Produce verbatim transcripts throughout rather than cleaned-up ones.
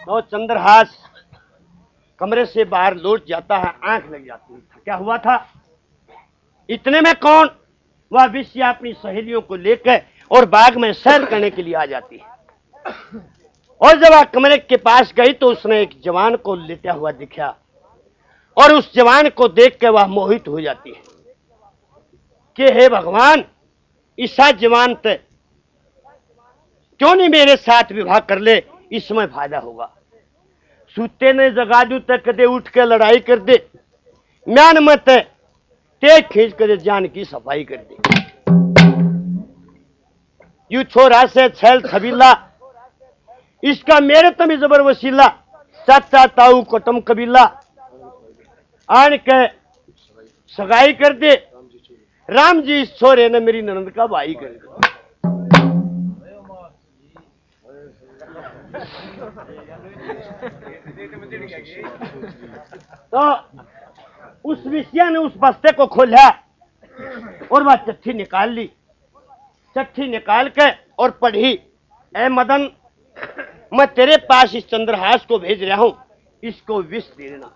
तो चंद्रहास कमरे से बाहर लौट जाता है, आंख लग जाती है। क्या हुआ था? इतने में कौन? वह विष्या अपनी सहेलियों को लेकर और बाग में सैर करने के लिए आ जाती है। और जब वह कमरे के पास गई तो उसने एक जवान को लेटा हुआ दिखा और उस जवान को देख के वह मोहित हो जाती है कि हे भगवान, ईसा जवान ते क्यों नहीं मेरे साथ विवाह कर ले, इसमें फायदा होगा। सूते ने जगा दू तक कदे उठ के लड़ाई कर दे, म्यान मत ते खींच कर जान की सफाई कर दे। यू छोरा से छैल छबीला, इसका मेरे तमी जबर वसीला, चाचा ताऊ कुटुम कबीला आन के सगाई कर दे। राम जी इस छोरे ने मेरी ननद का भाई कर दिया। तो उस विषया ने उस बस्ते को खोला और वह चिट्ठी निकाल ली। चिट्ठी निकाल के और पढ़ी, ए मदन, मैं तेरे पास इस चंद्रहास को भेज रहा हूं, इसको विष दे देना।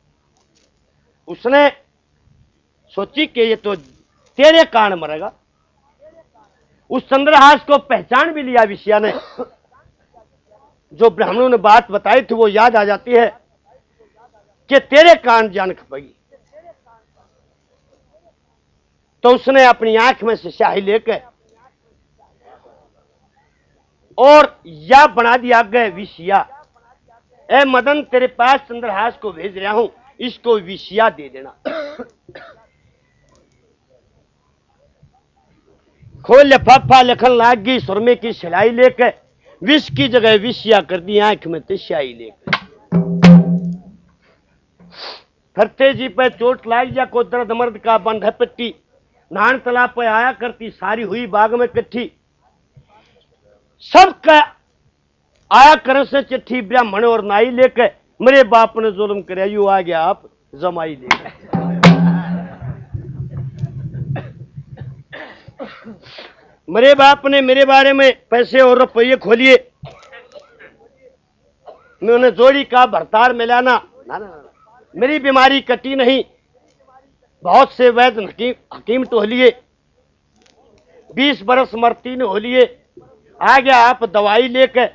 उसने सोची कि ये तो तेरे कारण मरेगा। उस चंद्रहास को पहचान भी लिया विषया ने। जो ब्राह्मणों ने बात बताई थी वो याद आ जाती है कि तेरे कारण जान खपेगी। तो उसने अपनी आंख में से स्याही लेकर और या बना दिया गए विषया, ए मदन, तेरे पास चंद्रहास को भेज रहा हूं, इसको विषया दे देना। खोल लिफाफा लिखन लाग गई, सुरमे की सिलाई लेकर विष की जगह विषया कर दी आंख में तिस्याई लेकर। फरते जी पे चोट लाग जा, को दर्द मर्द का बंध है पट्टी, नान तालाब पे आया करती, सारी हुई बाग में कट्ठी। सबका आया कर से चिट्ठी ब्राह्मण और नाई लेकर, मेरे बाप ने जुल्म कराया, यू आ गया आप जमाई लेकर। मेरे बाप ने मेरे बारे में पैसे और रुपये खोलिए, मैं उन्हें जोड़ी का भरतार मिलाना, ना, ना, ना, मेरी बीमारी कटी नहीं। बहुत से वैद्य हकीम हकीम तो हो लिए, बीस बरस मरतीन हो लिए, आ गया आप दवाई लेकर।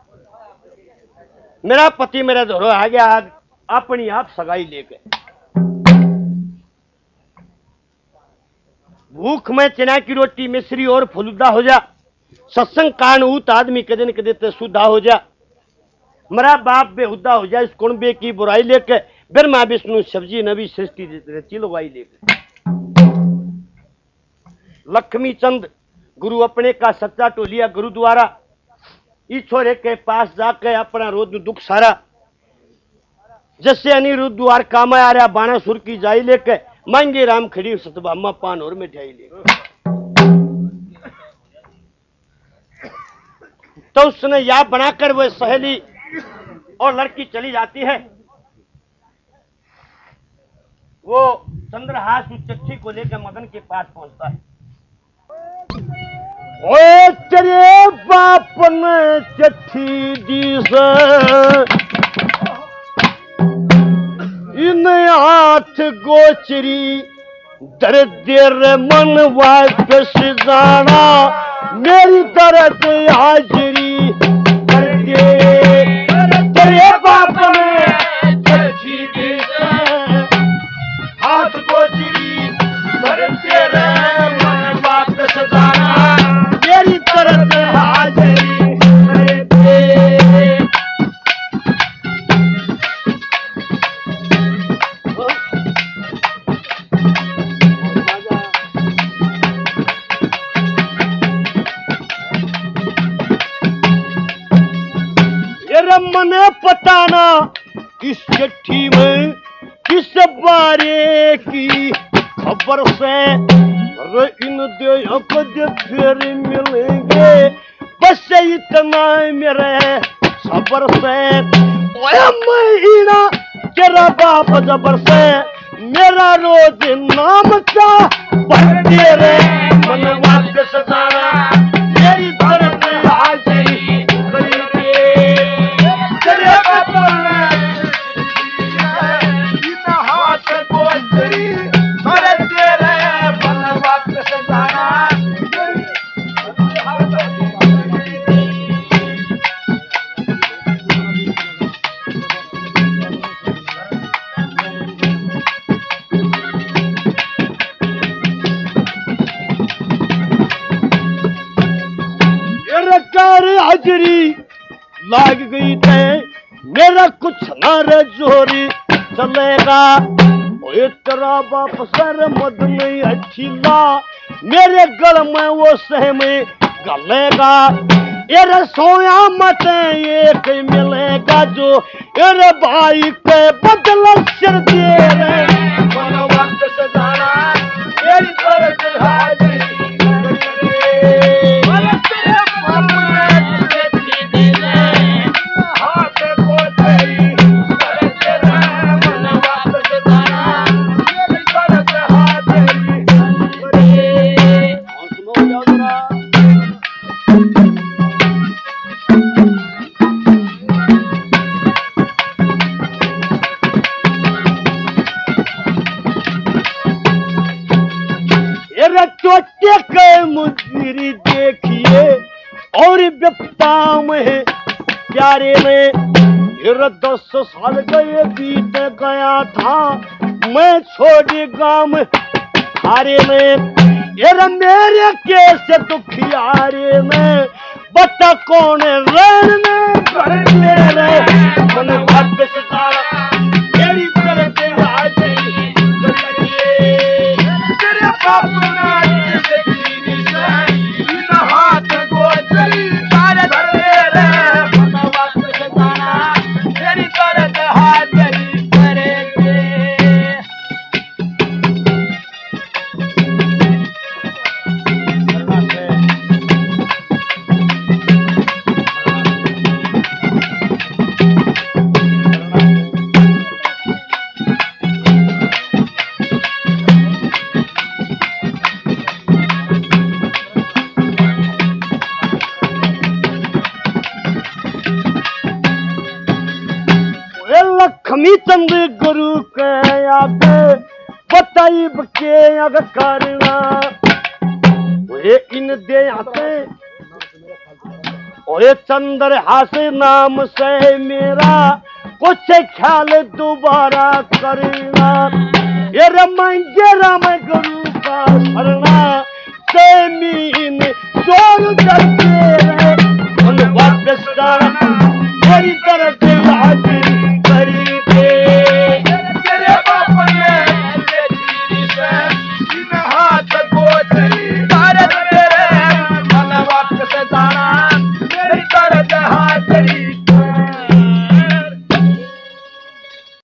मेरा पति मेरा धोरो आ गया अपनी आप सगाई लेकर। भूख में चना की रोटी मिश्री और फलूदा हो जा, सत्संग कान ऊत आदमी कदे न कदे ते सुधा हो जा। मेरा बाप बेहुदा हो जा, इस कुणबे की बुराई लेकर, ब्रह्मा विष्णु सब्जी नबी सृष्टि रची लगाई लेकर। लक्ष्मी चंद गुरु अपने का सच्चा टोलिया गुरुद्वारा, इस छोरे के पास जाकर अपना रोज दुख सारा। जैसे अनिरुद्ध द्वार काम आ रहा, बाणासुर की जाई लेकर, मांगे राम खड़ी सतभामा पान और मिठाई लेकर। तो उसने या बनाकर वह सहेली और लड़की चली जाती है। वो चंद्रहास उस चिट्ठी को लेकर मदन के पास पहुंचता है। ओ तेरे बाप ने चिट्ठी दी से, इन हाथ गोचरी दर्द मन वापस जाना, मेरी दर्द हाजरी कर दे। तेरे बाप ने चिट्ठी दी से, हाथ गोचरी दर्द मन वापस जाना, मेरी दर्द हाजरी कर दे। मने पता ना इस चिट्ठी में किस बारे की खबर से, इन देह को फिर मिलेंगे, बस इतना मेरे सबर से। महीना तेरा बाप जबर से, मेरा रोज नाम का पढ़ते रे, मन वापस जाना, मेरी दर्द हाजरी करके। तेरे नौकरी लाग गई थे, मेरा कुछ ना रे जोरी चलेगा। ओए तेरा बाप सर मद नहीं अच्छीला, मेरे गल में वो सहम गलेगा। एरे सोया मत एक मिलेगा जो एरे भाई के बदल सिर दे रे। मन वक्त से जाना मेरी तरफ हाजिर चोटे के मुजरी देखिए और विपदा में प्यारे में दस साल गए बीत गया था मैं छोड़े गांव हारे में। ये मेरे कैसे दुखियारे में बता कौन रण में घर मेरे मन भाग्य से तारा मेरी तरफ तेरे बाप लक्ष्मी चंद गुरु के आगे बताई के अग करना वे इन दे आते ओए चंद्र हास नाम से मेरा कुछ ख्याल दोबारा करना। ये रमेंगे राम गुरु का शरणा से मीन चोर करके रे उन वापस मेरी तरफ हाजिर